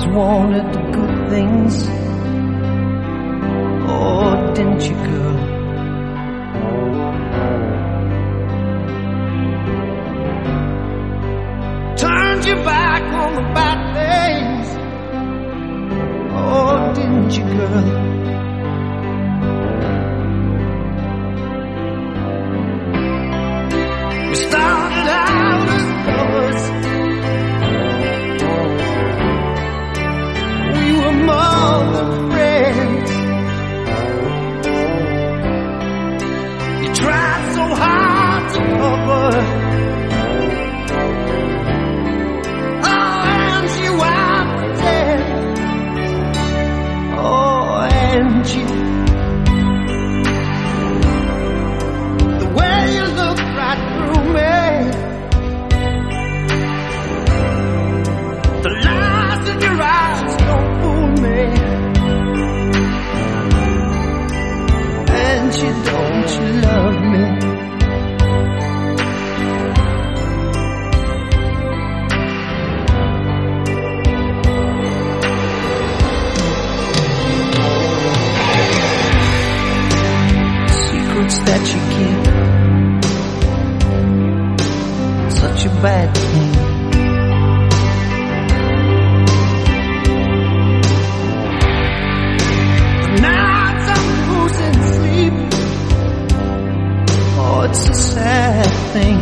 always wanted the good things. Oh, didn't you, girl? Turned your back on the bad things. Oh, didn't you, girl? We started out as lovers. We were more than friends. You tried so hard to cover. The way you look right through me, the lies in your eyes don't fool me. And don't you love me? That you keep, such a bad thing. The nights I'm losing sleep, oh, it's a sad thing.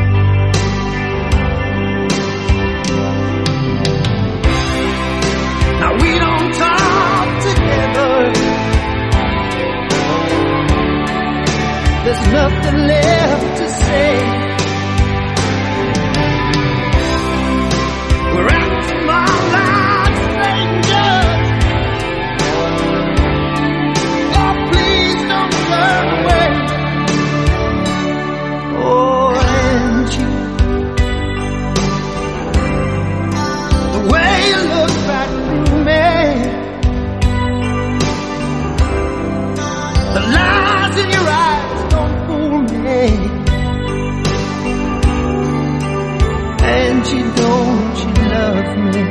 Now we don't talk together. There's nothing left to say. We're acting our lives strangers. Oh, please don't turn away. Oh, and you, the way you look right through me, the lies in your eyes. And don't you love me?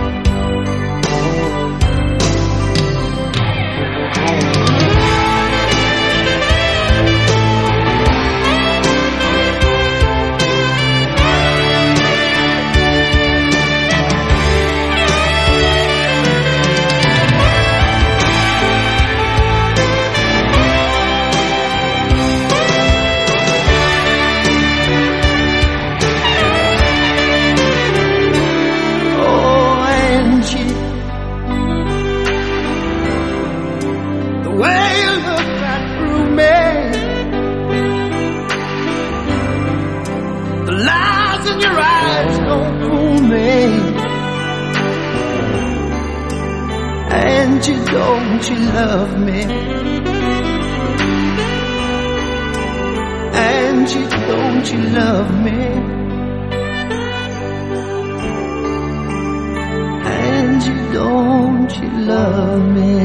Don't you love me? And don't you love me? And don't you love me?